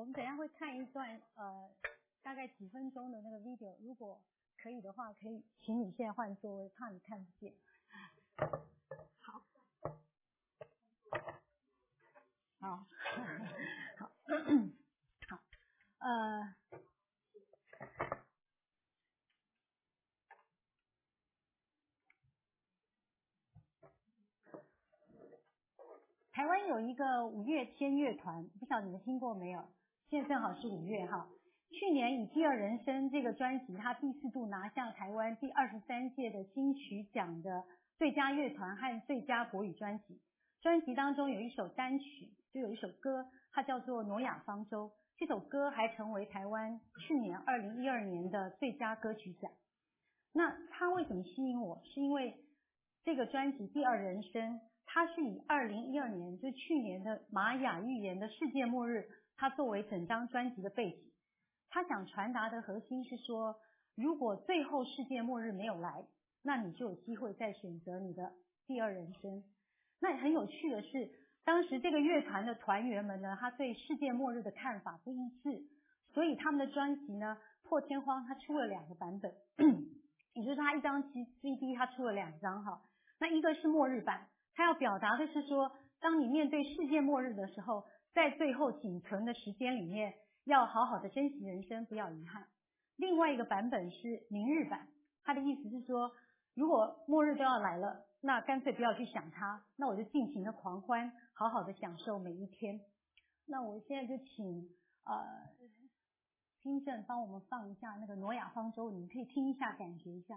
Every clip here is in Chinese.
我们等一下会看一段大概几分钟的那个 video， 如果可以的话，可以请你现在换座位，怕你看不见。好，好，好，好，台湾有一个五月天乐团，不晓得你们听过没有？现在正好是5月哈。去年以《第二人生》这个专辑，它第4度拿下台湾第23届的金曲奖的最佳乐团和最佳国语专辑。专辑当中有一首单曲，就有一首歌，它叫做《挪亚方舟》。这首歌还成为台湾去年2012年的最佳歌曲奖。那它为什么吸引我？是因为这个专辑《第二人生》，它是以2012年，就去年的玛雅预言的世界末日，它作为整张专辑的背景。他想传达的核心是说，如果最后世界末日没有来，那你就有机会再选择你的第二人生。那很有趣的是，当时这个乐团的团员们呢，他对世界末日的看法不一致，所以他们的专辑呢，破天荒他出了2个版本，也就是他一张 CD 他出了2张哈。那一个是末日版，他要表达的是说，当你面对世界末日的时候，在最后仅存的时间里面，要好好的珍惜人生，不要遗憾。另外一个版本是明日版，他的意思是说，如果末日都要来了，那干脆不要去想它，那我就尽情的狂欢，好好的享受每一天。那我现在就请听正帮我们放一下那个挪亚方舟，你们可以听一下，感觉一下。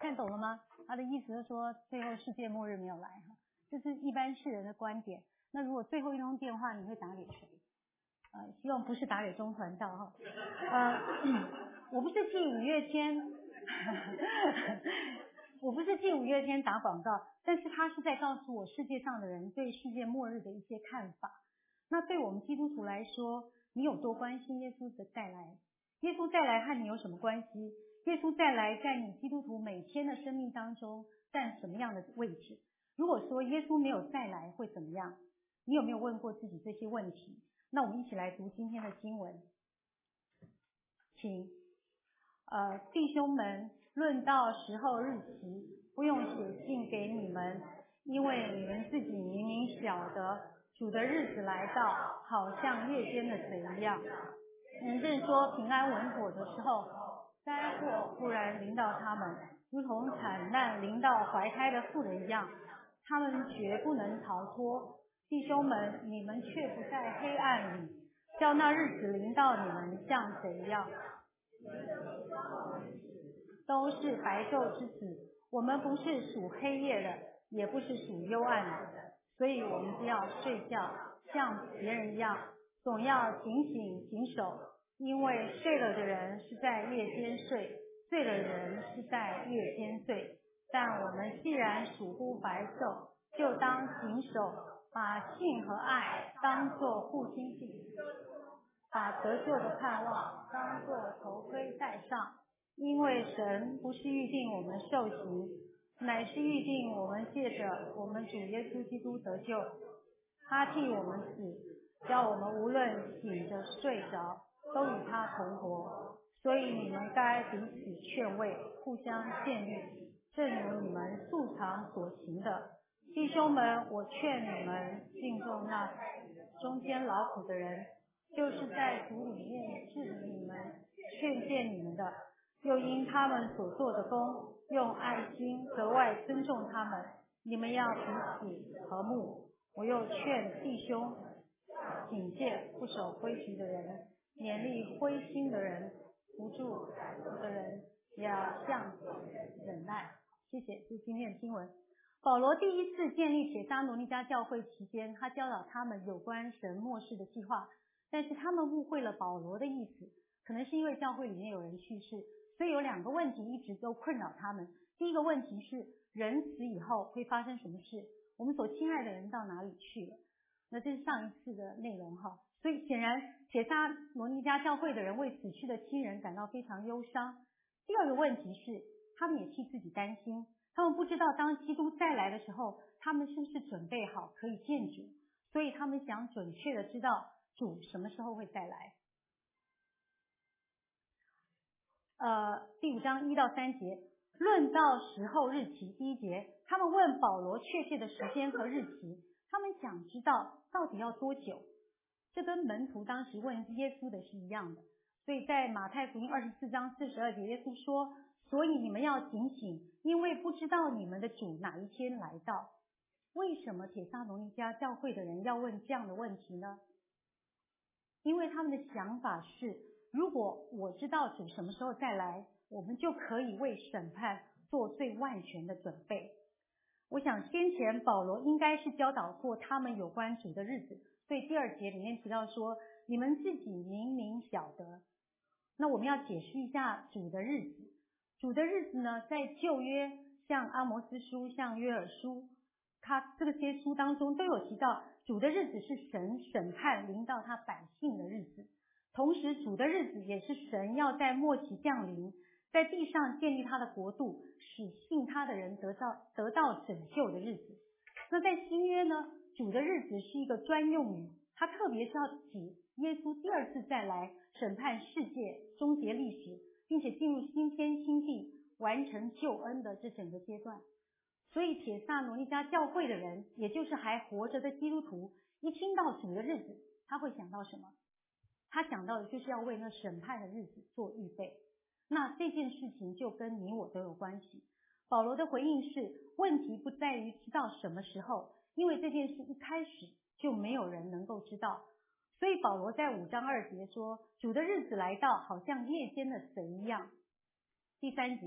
看懂了吗？他的意思是说，最后世界末日没有来哈，这是一般世人的观点。那如果最后一通电话，你会打给谁？希望不是打给中传道哈。我不是替五月天，我不是替五月天打广告，但是他是在告诉我世界上的人对世界末日的一些看法。那对我们基督徒来说，你有多关心耶稣的再来？耶稣再来和你有什么关系？耶稣再来在你基督徒每天的生命当中占什么样的位置？如果说耶稣没有再来会怎么样？你有没有问过自己这些问题？那我们一起来读今天的经文，请弟兄们，论到时候日期，不用写信给你们，因为你们自己明明晓得，主的日子来到，好像夜间的贼一样。人正说平安稳妥的时候，灾祸忽然临到他们，如同惨难临到怀胎的妇人一样，他们绝不能逃脱。弟兄们，你们却不在黑暗里，叫那日子临到你们像贼一样。都是白昼之子，我们不是属黑夜的，也不是属幽暗的，所以我们不要睡觉，像别人一样，总要警醒谨守，因为睡了的人是在夜间睡，醉了的人是在夜间醉。但我们既然属乎白昼，就当谨守，把信和爱当作护心镜，把得救的盼望当作头盔戴上。因为神不是预定我们受刑，乃是预定我们借着我们主耶稣基督得救。他替我们死，叫我们无论醒着睡着，都与他同活。所以你们该彼此劝慰，互相建立，正如你们素常所行的。弟兄们，我劝你们敬重那中间劳苦的人，就是在主里面治理你们、劝诫你们的，又因他们所做的工，用爱心格外尊重他们。你们要彼此和睦。我又劝弟兄警戒不守规矩的人，勉励灰心的人，扶助歹徒的人，也要向忍耐。谢谢，这是今天的经文。保罗第一次建立帖撒罗尼迦教会期间，他教导他们有关神末世的计划，但是他们误会了保罗的意思，可能是因为教会里面有人去世，所以有两个问题一直都困扰他们。第一个问题是人死以后会发生什么事？我们所亲爱的人到哪里去了？那这是上一次的内容哈。所以显然帖撒罗尼迦教会的人为死去的亲人感到非常忧伤。第二个问题是他们也替自己担心，他们不知道当基督再来的时候，他们是不是准备好可以见主，所以他们想准确的知道主什么时候会再来。第5章1到3节，论到时候日期。第1节，他们问保罗确切的时间和日期，他们想知道到底要多久。这跟门徒当时问耶稣的是一样的。所以在马太福音24章42节，耶稣说，所以你们要警醒，因为不知道你们的主哪一天来到。为什么帖撒罗尼迦教会的人要问这样的问题呢？因为他们的想法是，如果我知道主什么时候再来，我们就可以为审判做最万全的准备。我想先前保罗应该是教导过他们有关主的日子，所以第2节里面提到说，你们自己明明晓得。那我们要解释一下主的日子。主的日子呢，在旧约像阿摩斯书、像约珥书，他这些书当中都有提到，主的日子是神审判临到他百姓的日子，同时主的日子也是神要在末期降临，在地上建立他的国度，使信他的人得到拯救的日子。那在新约呢，主的日子是一个专用语，它特别是要指耶稣第2次再来审判世界，终结历史，并且进入新天新地，完成救恩的这整个阶段。所以帖撒罗尼迦教会的人，也就是还活着的基督徒，一听到主的日子，他会想到什么？他想到的就是要为那审判的日子做预备。那这件事情就跟你我都有关系。保罗的回应是，问题不在于知道什么时候，因为这件事一开始就没有人能够知道。所以保罗在5章2节说，主的日子来到，好像夜间的贼一样。第3节，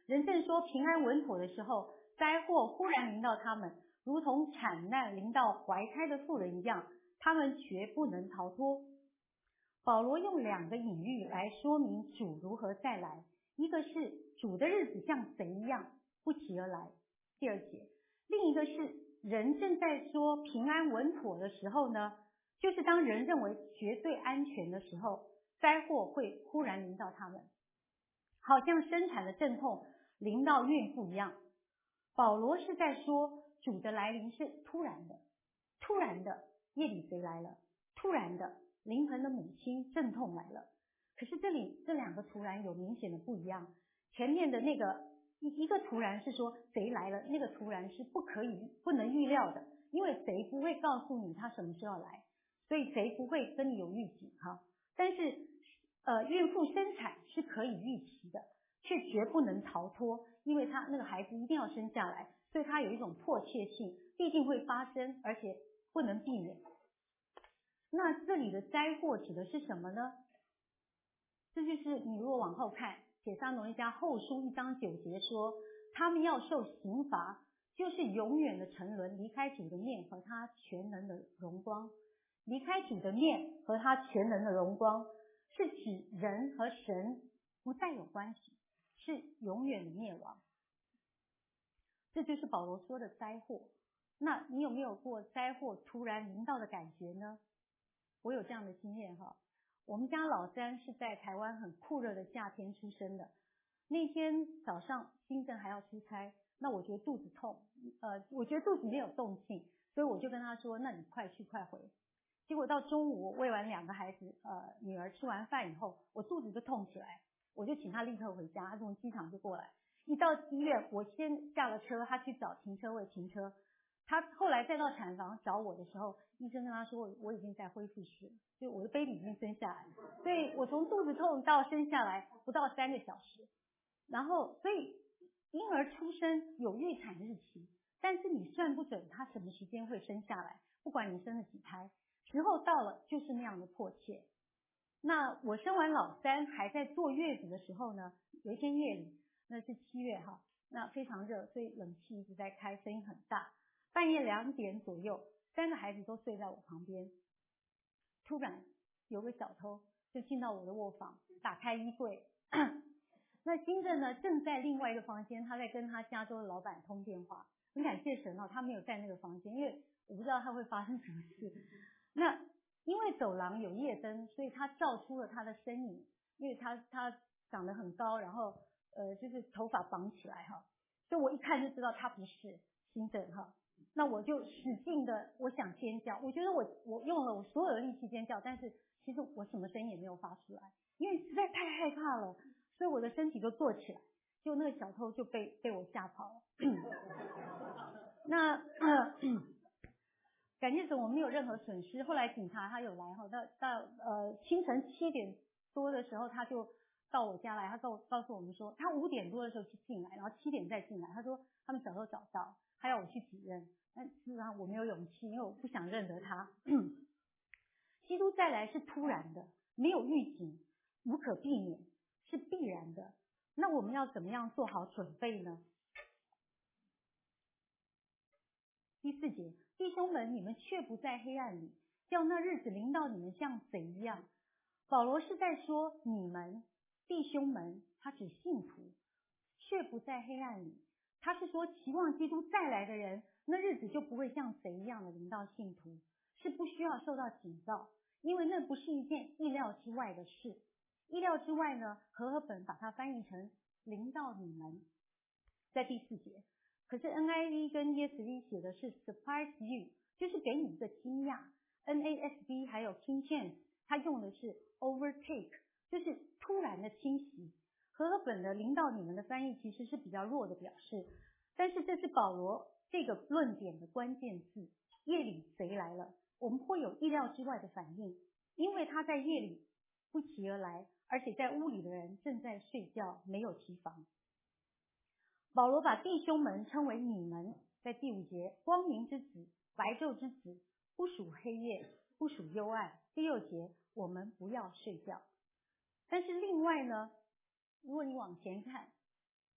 人正说平安稳妥的时候，灾祸忽然临到他们，如同产难临到怀胎的妇人一样，他们绝不能逃脱。保罗用2个隐喻来说明主如何再来，一个是主的日子像贼一样不期而来，第2节；另一个是人正在说平安稳妥的时候呢，就是当人认为绝对安全的时候，灾祸会忽然临到他们，好像生产的阵痛临到孕妇一样。保罗是在说主的来临是突然的，突然的夜里贼来了，突然的临盆的母亲阵痛来了。可是这里这2个突然有明显的不一样，前面的那个一个突然是说贼来了，那个突然是不能预料的，因为贼不会告诉你他什么时候来，所以贼不会跟你有预警哈。但是孕妇生产是可以预期的，却绝不能逃脱，因为他那个孩子一定要生下来，所以他有一种迫切性，必定会发生，而且不能避免。那这里的灾祸指的是什么呢？这就是你如果往后看帖撒罗尼迦后书1章9节说，他们要受刑罚，就是永远的沉沦，离开主的面和他全能的荣光。离开主的面和他全能的荣光，是指人和神不再有关系，是永远的灭亡。这就是保罗说的灾祸。那你有没有过灾祸突然临到的感觉呢？我有这样的经验哈。我们家老三是在台湾很酷热的夏天出生的。那天早上新正还要出差，那我觉得肚子痛，我觉得肚子没有动静，所以我就跟他说，那你快去快回。结果到中午喂完2个孩子，女儿吃完饭以后，我肚子就痛起来，我就请他立刻回家，他从机场就过来。一到医院，我先下了车，他去找停车位停车。他后来再到产房找我的时候，医生跟他说我已经在恢复室了，就我的 baby 已经生下来，所以我从肚子痛到生下来不到3个小时。然后所以婴儿出生有预产日期，但是你算不准他什么时间会生下来，不管你生了几胎，时候到了就是那样的迫切。那我生完老三还在坐月子的时候呢，有一天夜里，那是7月哈，那非常热，所以冷气一直在开，声音很大。半夜2点左右，3个孩子都睡在我旁边，突然有个小偷就进到我的卧房，打开衣柜。那新正呢正在另外一个房间，他在跟他加州的老板通电话。很感谢神他没有在那个房间，因为我不知道他会发生什么事。那因为走廊有夜灯，所以他照出了他的身影，因为他长得很高，然后就是头发绑起来哈，所以我一看就知道他不是新正哈。那我就使劲的，我想尖叫，我觉得我用了我所有的力气尖叫，但是其实我什么声音也没有发出来，因为实在太害怕了，所以我的身体就坐起来，就那个小偷就被我吓跑了。那感谢神，我没有任何损失。后来警察他有来后，到清晨7点多的时候，他就到我家来，他告诉我们说，他5点多的时候去进来，然后7点再进来，他说他们小偷找到，他要我去指认，但事实上我没有勇气，因为我不想认得他。基督再来是突然的，没有预警，无可避免，是必然的。那我们要怎么样做好准备呢？第4节，弟兄们，你们却不在黑暗里，叫那日子临到你们像贼一样。保罗是在说你们弟兄们，他指信徒，却不在黑暗里。他是说期望基督再来的人，那日子就不会像贼一样的临到信徒，是不需要受到警告，因为那不是一件意料之外的事。意料之外呢，和合本把它翻译成临到你们，在第4节。可是 NIV 跟 ESV 写的是 surprise you， 就是给你一个惊讶。NASB 还有 King James 他用的是 overtake， 就是突然的侵袭。和合本的临到你们的翻译其实是比较弱的表示，但是这是保罗这个论点的关键字。夜里贼来了，我们会有意料之外的反应，因为他在夜里不期而来，而且在屋里的人正在睡觉，没有提防。保罗把弟兄们称为你们，在第5节，光明之子，白昼之子，不属黑夜，不属幽暗。第6节，我们不要睡觉。但是另外呢，如果你往前看，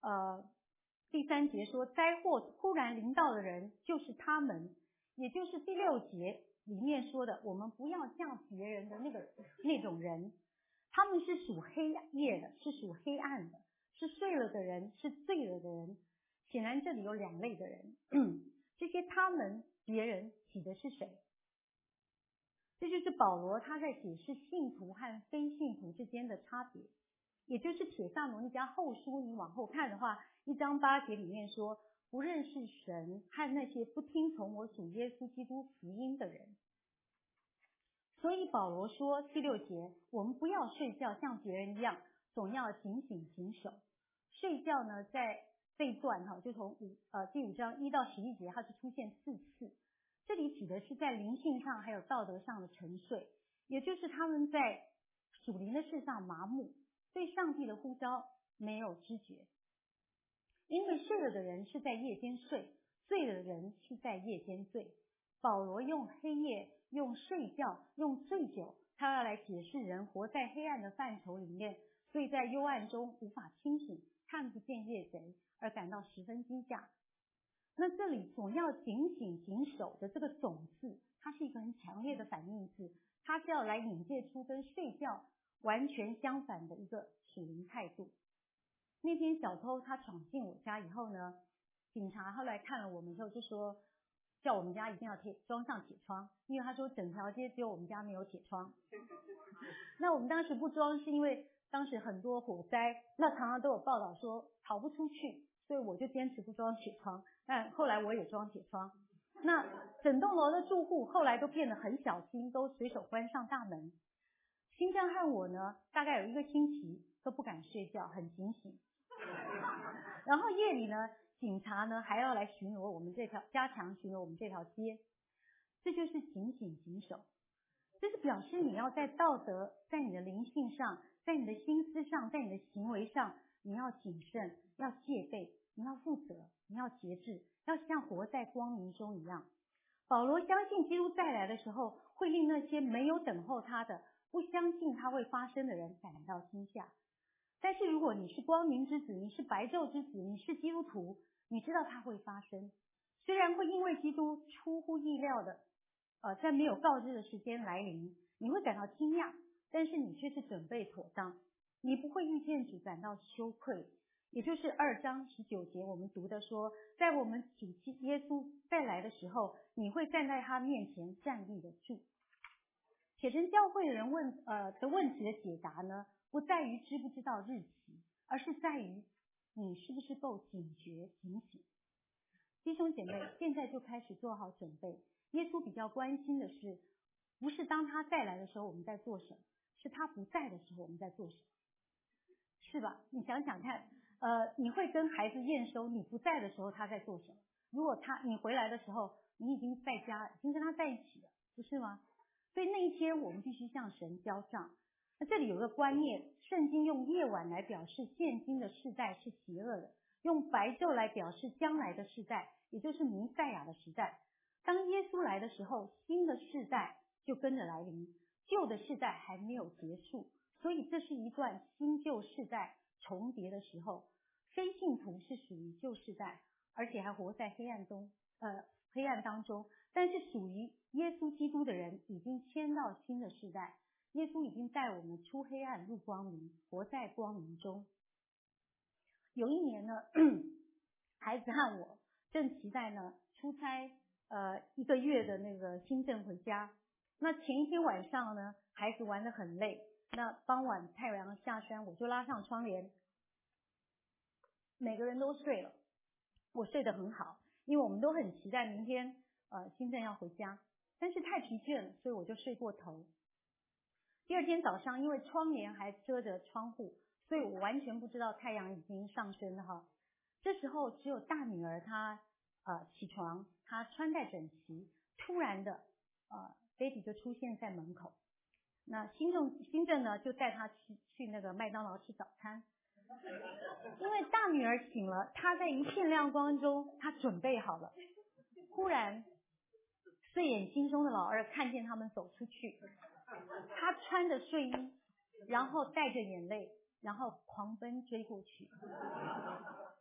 第3节说灾祸突然临到的人就是他们，也就是第6节里面说的我们不要像别人的那种人，他们是属黑夜的，是属黑暗的，是睡了的人，是醉了的人。显然这里有2类的人，这些他们别人指的是谁？这就是保罗他在解释信徒和非信徒之间的差别，也就是帖撒罗尼迦后书你往后看的话，1章8节里面说不认识神和那些不听从我主耶稣基督福音的人。所以保罗说第6节我们不要睡觉像别人一样，总要警醒谨守。睡觉呢在这一段就从第5章1到11节它是出现4次，这里指的是在灵性上还有道德上的沉睡，也就是他们在属灵的事上麻木，对上帝的呼召没有知觉。因为睡了的人是在夜间睡，醉了的人是在夜间醉。保罗用黑夜，用睡觉，用醉酒，他要来解释人活在黑暗的范畴里面，所以在幽暗中无法清醒，看不见夜贼，而感到十分惊吓。那这里总要警醒谨守的这个总字，它是一个很强烈的反义字，它是要来引介出跟睡觉完全相反的一个属灵态度。那天小偷他闯进我家以后呢，警察后来看了我们之后就说叫我们家一定要装上铁窗，因为他说整条街只有我们家没有铁窗。那我们当时不装是因为当时很多火灾，那常常都有报道说逃不出去，所以我就坚持不装铁窗，但后来我也装铁窗。那整栋楼的住户后来都变得很小心，都随手关上大门。新正和我呢大概有1个星期都不敢睡觉，很警醒。然后夜里呢警察呢还要来巡逻我们加强巡逻我们这条街，这就是警醒谨守。这是表示你要在道德，在你的灵性上，在你的心思上，在你的行为上，你要谨慎，要戒备，你要负责，你要节制，要像活在光明中一样。保罗相信基督再来的时候会令那些没有等候他的，不相信他会发生的人感到惊吓。但是如果你是光明之子，你是白昼之子，你是基督徒，你知道它会发生。虽然会因为基督出乎意料的在没有告知的时间来临，你会感到惊讶，但是你却是准备妥当，你不会遇见主感到羞愧。也就是2章19节我们读的说，在我们主耶稣再来的时候，你会站在他面前站立得住。铁城教会的人问题的解答呢，不在于知不知道日期，而是在于你是不是够警觉警醒。弟兄姐妹，现在就开始做好准备。耶稣比较关心的是，不是当他再来的时候我们在做什么，是他不在的时候我们在做什么，是吧？你想想看，你会跟孩子验收你不在的时候他在做什么？如果你回来的时候，你已经在家，已经跟他在一起了，不是吗？所以那一天我们必须向神交账。那这里有个观念，圣经用夜晚来表示现今的世代是邪恶的，用白昼来表示将来的世代，也就是弥赛亚的时代。当耶稣来的时候，新的世代就跟着来临，旧的世代还没有结束，所以这是一段新旧世代重叠的时候。非信徒是属于旧世代，而且还活在黑暗当中，但是属于耶稣基督的人已经迁到新的世代，耶稣已经带我们出黑暗入光明，活在光明中。有一年呢，孩子和我正期待呢出差1个月的那个新政回家。那前一天晚上呢，孩子玩得很累，那傍晚太阳下山，我就拉上窗帘，每个人都睡了，我睡得很好，因为我们都很期待明天新政要回家，但是太疲倦了，所以我就睡过头。第2天早上，因为窗帘还遮着窗户，所以我完全不知道太阳已经上升了哈。这时候只有大女儿她起床，她穿戴整齐，突然的baby 就出现在门口。那新政呢就带她去那个麦当劳吃早餐。因为大女儿醒了，她在一片亮光中，她准备好了。忽然睡眼惺忪的老二看见他们走出去，他穿着睡衣，然后带着眼泪，然后狂奔追过去。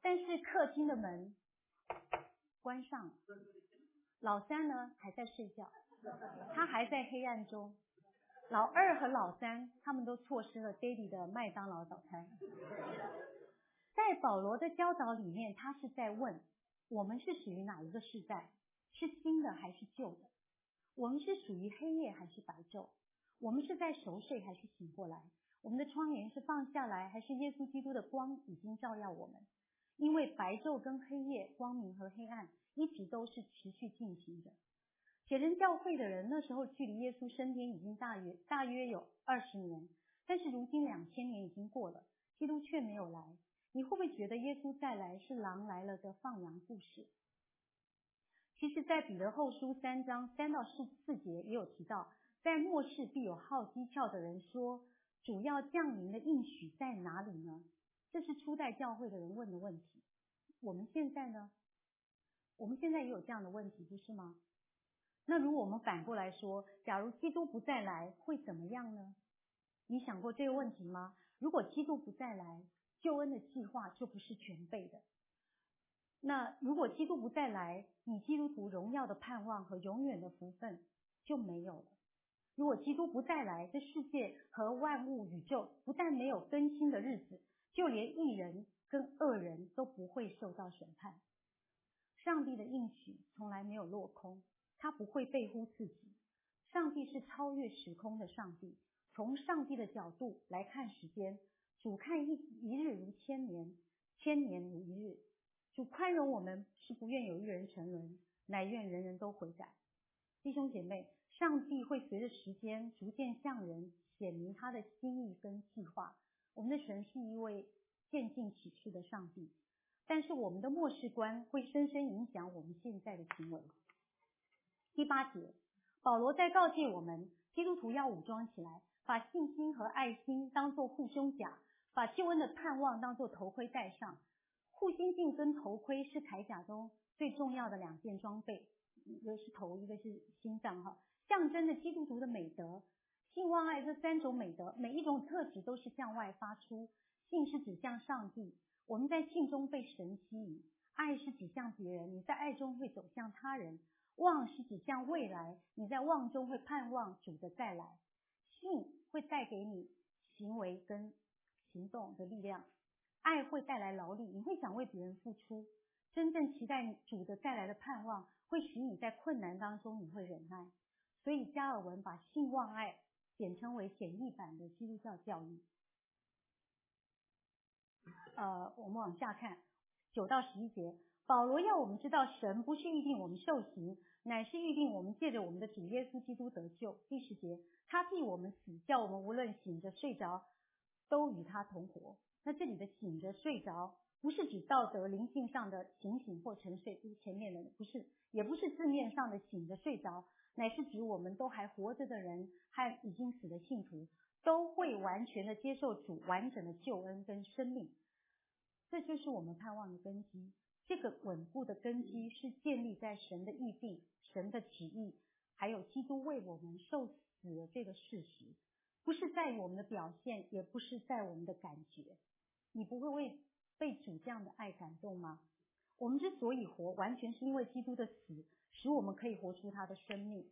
但是客厅的门关上了，老三呢还在睡觉，他还在黑暗中。老二和老三他们都错失了 Daddy 的麦当劳早餐。在保罗的教导里面，他是在问我们是属于哪一个世代，是新的还是旧的？我们是属于黑夜还是白昼？我们是在熟睡还是醒过来？我们的窗帘是放下来，还是耶稣基督的光已经照耀我们？因为白昼跟黑夜，光明和黑暗一直都是持续进行的。铁人教会的人那时候距离耶稣升天已经大约有20年，但是如今2000年已经过了，基督却没有来。你会不会觉得耶稣再来是狼来了的放羊故事？其实在彼得后书3章3到4节也有提到，在末世必有好讥诮的人说，主要降临的应许在哪里呢？这是初代教会的人问的问题。我们现在呢？我们现在也有这样的问题，不是吗？那如果我们反过来说，假如基督不再来，会怎么样呢？你想过这个问题吗？如果基督不再来，救恩的计划就不是全备的。那如果基督不再来，你基督徒荣耀的盼望和永远的福分就没有了。如果基督不再来，这世界和万物宇宙不但没有更新的日子，就连义人跟恶人都不会受到审判。上帝的应许从来没有落空，他不会背乎自己。上帝是超越时空的上帝，从上帝的角度来看时间，主看一日如千年，千年如一日。主宽容我们，是不愿有一人沉沦，乃愿人人都悔改。弟兄姐妹，上帝会随着时间逐渐向人显明他的心意跟计划。我们的神是一位渐进启示的上帝，但是我们的末世观会深深影响我们现在的行为。第8节，保罗在告诫我们，基督徒要武装起来，把信心和爱心当作护胸甲，把救恩的盼望当作头盔戴上。护心镜跟头盔是铠甲中最重要的2件装备，一个是头，一个是心脏哈，象征着基督徒的美德。信望爱这3种美德，每一种特质都是向外发出。信是指向上帝，我们在信中被神吸引；爱是指向别人，你在爱中会走向他人；望是指向未来，你在望中会盼望主的再来。信会带给你行为跟行动的力量，爱会带来劳力，你会想为别人付出。真正期待主的再来的盼望，会使你在困难当中你会忍耐。所以加尔文把信望爱简称为简易版的基督教教育。我们往下看9到11节，保罗要我们知道，神不是预定我们受刑，乃是预定我们借着我们的主耶稣基督得救。第10节，他替我们死，叫我们无论醒着睡着都与他同活。那这里的醒着睡着不是指道德灵性上的醒醒或沉睡，就是前面的不是，也不是字面上的醒着睡着，乃是指我们都还活着的人和已经死的信徒都会完全的接受主完整的救恩跟生命。这就是我们盼望的根基。这个稳固的根基是建立在神的预定、神的旨意，还有基督为我们受死的这个事实，不是在于我们的表现，也不是在我们的感觉。你不会被主这样的爱感动吗？我们之所以活，完全是因为基督的死，使我们可以活出他的生命。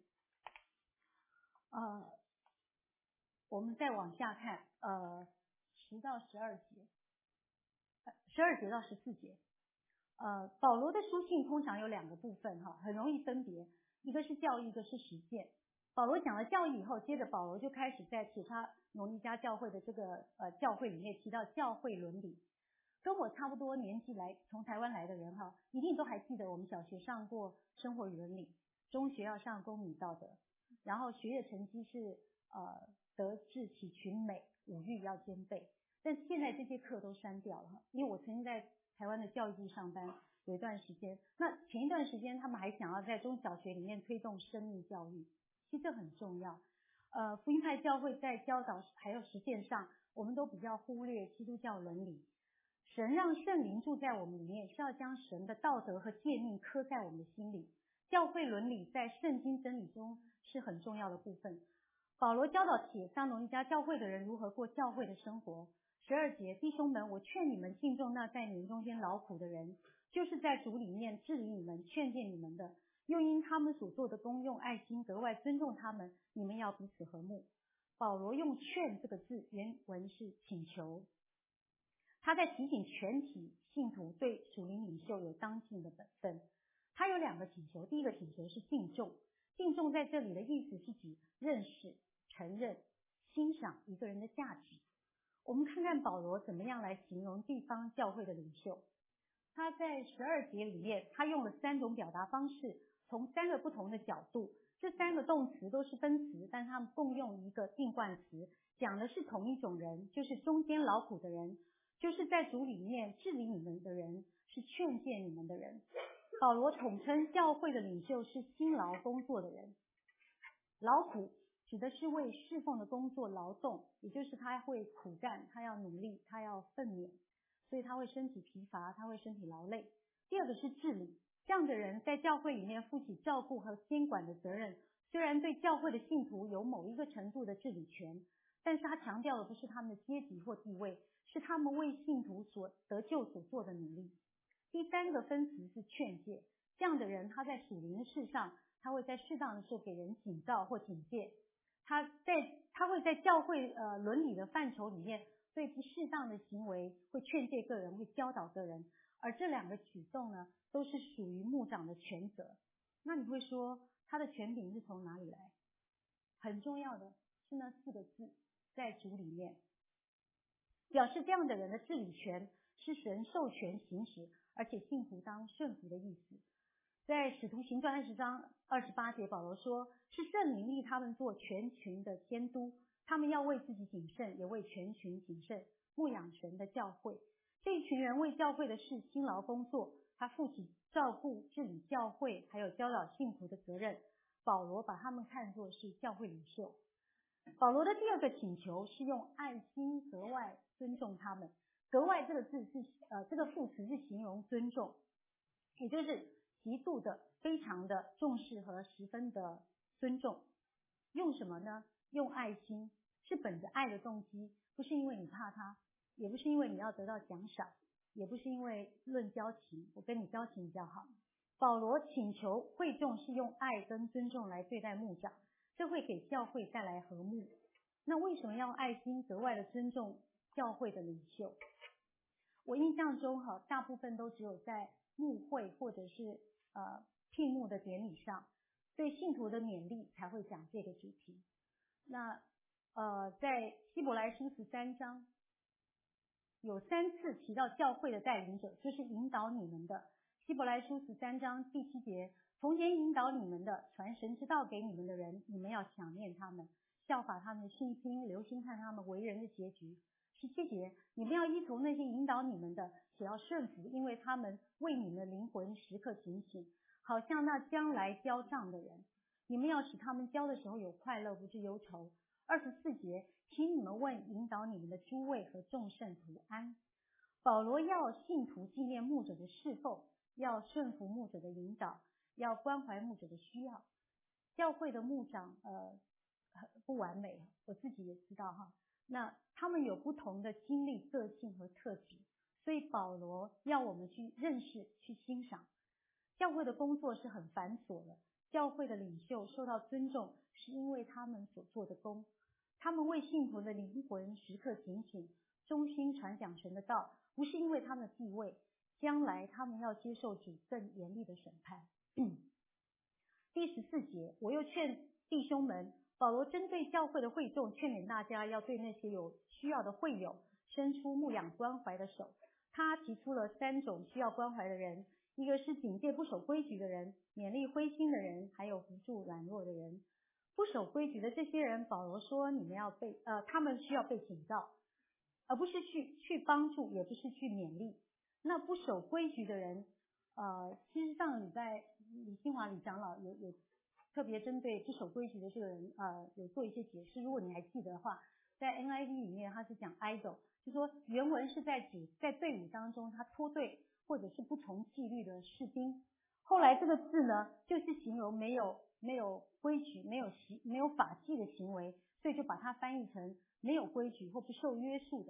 我们再往下看10到12节，12节到14节。保罗的书信通常有2个部分哈，很容易分别，一个是教育，一个是实践。保罗讲了教育以后，接着保罗就开始在铁差罗尼迦教会的这个教会里面提到教会伦理。跟我差不多年纪从台湾来的人哈，一定都还记得我们小学上过生活与伦理，中学要上公民道德，然后学业成绩是德智体群美5育要兼备。但是现在这些课都删掉了，因为我曾经在台湾的教育部上班有一段时间，那前一段时间他们还想要在中小学里面推动生命教育，其实这很重要。福音派教会在教导还有实践上，我们都比较忽略基督教伦理。神让圣灵住在我们里面，是要将神的道德和诫命刻在我们的心里。教会伦理在圣经真理中是很重要的部分。保罗教导铁撒罗尼迦教会的人如何过教会的生活， 12节，弟兄们，我劝你们敬重那在你们中间劳苦的人，就是在主里面治理你们、劝诫你们的，又因他们所做的功用爱心格外尊重他们，你们要彼此和睦。保罗用劝这个字，原文是请求，他在提醒全体信徒对属灵领袖有当尽的本分。他有2个请求，第一个请求是敬重，敬重在这里的意思是指认识、承认、欣赏一个人的价值。我们看看保罗怎么样来形容地方教会的领袖。他在12节里面，他用了3种表达方式，从3个不同的角度，这3个动词都是分词，但他们共用一个定冠词，讲的是同一种人，就是中间劳苦的人，就是在主里面治理你们的人，是劝诫你们的人。保罗统称教会的领袖是辛劳工作的人。劳苦指的是为侍奉的工作劳动，也就是他会苦干，他要努力，他要奋勉，所以他会身体疲乏，他会身体劳累。第二个是治理，这样的人在教会里面负起照顾和监管的责任，虽然对教会的信徒有某一个程度的治理权，但是他强调的不是他们的阶级或地位，是他们为信徒所得救所做的努力。第3个分词是劝诫，这样的人他在属灵的事上，他会在适当的时候给人警告或警戒，他会在教会伦理的范畴里面对不适当的行为会劝诫个人，会教导个人，而这2个举动呢，都是属于牧长的权责。那你会说他的权柄是从哪里来？很重要的是那4个字，在主里面，表示这样的人的治理权是神授权行使，而且信徒当顺服的意思。在使徒行传20章28节，保罗说，是圣灵立他们做全群的监督，他们要为自己谨慎，也为全群谨慎，牧养神的教会。这一群人为教会的事辛劳工作，他负起照顾治理教会还有教导信徒的责任。保罗把他们看作是教会领袖。保罗的第2个请求是用爱心格外尊重他们。格外这个字是这个副词是形容尊重，也就是极度的、非常的重视和十分的尊重。用什么呢？用爱心，是本着爱的动机，不是因为你怕他，也不是因为你要得到奖赏，也不是因为论交情，我跟你交情比较好。保罗请求会众是用爱跟尊重来对待牧长，这会给教会带来和睦。那为什么要爱心格外的尊重教会的领袖？我印象中大部分都只有在牧会或者是聘牧的典礼上，对信徒的勉励才会讲这个主题。那在希伯来书13章有3次提到教会的带领者，就是引导你们的。希伯来书13章第7节，从前引导你们的，传神之道给你们的人，你们要想念他们，效法他们的信心，留心看他们为人的结局。17节，你们要依从那些引导你们的，且要顺服，因为他们为你们的灵魂时刻警醒，好像那将来交账的人。你们要使他们交的时候有快乐，不致忧愁。24节，请你们问引导你们的诸位和众圣徒安。保罗要信徒纪念牧者的侍奉，要顺服牧者的引导，要关怀牧者的需要。教会的牧长不完美，我自己也知道那他们有不同的经历、个性和特质，所以保罗要我们去认识、去欣赏。教会的工作是很繁琐的，教会的领袖受到尊重，是因为他们所做的工。他们为信徒的灵魂时刻警醒，忠心传讲神的道，不是因为他们的地位，将来他们要接受主更严厉的审判。第14节，我又劝弟兄们，保罗针对教会的会众，劝勉大家要对那些有需要的会友伸出牧养关怀的手。他提出了3种需要关怀的人，一个是警戒不守规矩的人，勉励灰心的人，还有扶助软弱的人。不守规矩的这些人，保罗说你们要他们需要被警告，而不是去帮助，也不是去勉励。那不守规矩的人，其实上礼拜李新华李长老有特别针对不守规矩的这个人有做一些解释。如果你还记得的话，在 NIV 里面他是讲 idle， 就说原文是在指在队伍当中他脱队或者是不从纪律的士兵。后来这个字呢，就是形容没有规矩、没有法纪的行为，所以就把它翻译成没有规矩或不受约束的。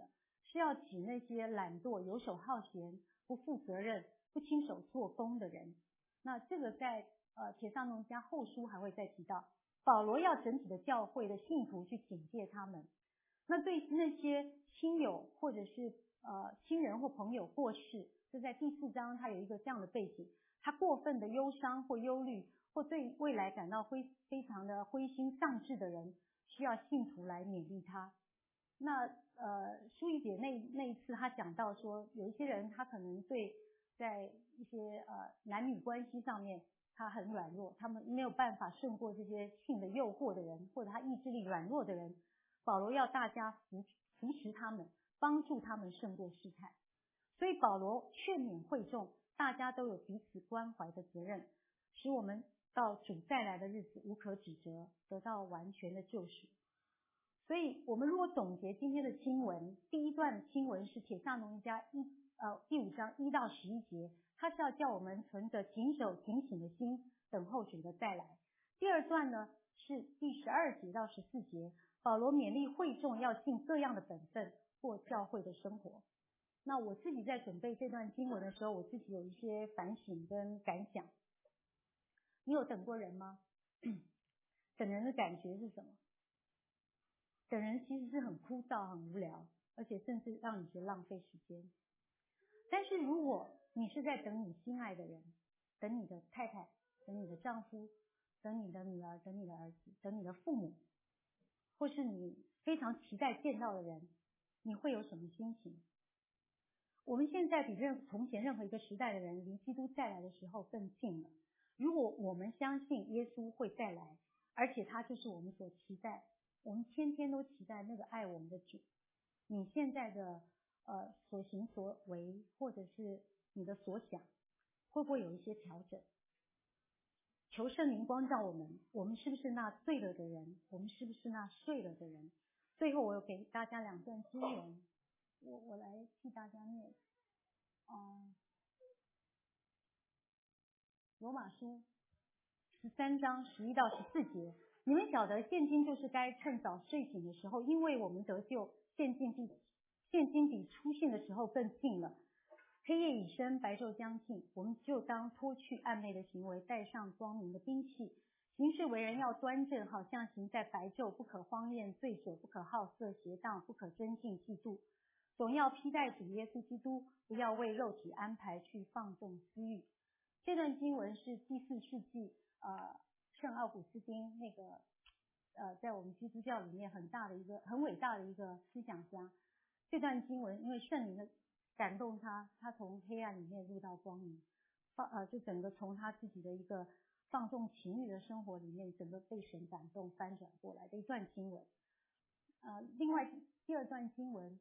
是要指那些懒惰、游手好闲、不负责任、不亲手做工的人。那这个在帖撒罗尼迦后书还会再提到，保罗要整体的教会的信徒去警戒他们。那对那些亲友或者是亲人或朋友过世，就在第4章他有一个这样的背景，他过分的忧伤或忧虑，或对未来感到非常的灰心丧志的人，需要信徒来勉励他。那舒怡姐那一次她讲到说，有一些人他可能对在一些男女关系上面他很软弱，他们没有办法胜过这些性的诱惑的人，或者他意志力软弱的人，保罗要大家扶持他们，帮助他们胜过试探。所以保罗劝勉会众，大家都有彼此关怀的责任，使我们到主再来的日子无可指责，得到完全的救赎。所以我们如果总结今天的经文，第一段经文是帖撒罗尼迦第5章1到11节，它是要叫我们存着谨守警醒的心，等候主的再来。第二段呢是第12节到14节，保罗勉励会众要尽各样的本分，过教会的生活。那我自己在准备这段经文的时候，我自己有一些反省跟感想。你有等过人吗？等人的感觉是什么？等人其实是很枯燥、很无聊，而且甚至让你觉得浪费时间。但是如果你是在等你心爱的人，等你的太太，等你的丈夫，等你的女儿，等你的儿子，等你的父母，或是你非常期待见到的人，你会有什么心情？我们现在比从前任何一个时代的人离基督再来的时候更近了。如果我们相信耶稣会再来，而且他就是我们所期待，我们天天都期待那个爱我们的主，你现在的所行所为，或者是你的所想，会不会有一些调整？求圣灵光照我们，我们是不是那醉了的人？我们是不是那睡了的人？最后我有给大家2段经文，我来替大家念。罗马书13章11到14节，你们晓得现今就是该趁早睡醒的时候，因为我们得救，现今比出现的时候更近了。黑夜已深，白昼将近，我们就当脱去暗昧的行为，带上光明的兵器，行事为人要端正，好像行在白昼，不可荒宴醉酒，不可好色邪荡，不可争竞嫉妒，总要披戴主耶稣基督，不要为肉体安排去放纵私欲。这段经文是第4世纪圣奥古斯丁那个在我们基督教里面很伟大的一个思想家。这段经文因为圣灵的感动他从黑暗里面入到光明，就整个从他自己的一个放纵情欲的生活里面，整个被神感动翻转过来的一段经文。另外第2段经文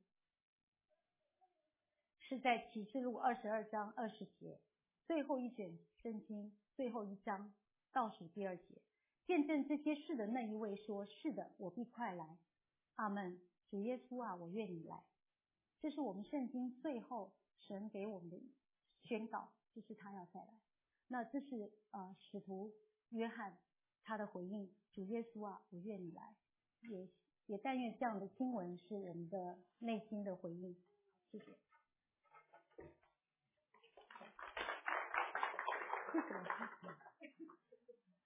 是在启示录22章20节，最后一卷圣经最后1章倒数第2节，见证这些事的那一位说，是的，我必快来。阿们。主耶稣啊，我愿你来。这是我们圣经最后神给我们的宣告，就是他要再来。那这是使徒约翰他的回应，主耶稣啊，我愿你来。也但愿这样的经文是我们的内心的回应。谢谢。谢谢老师。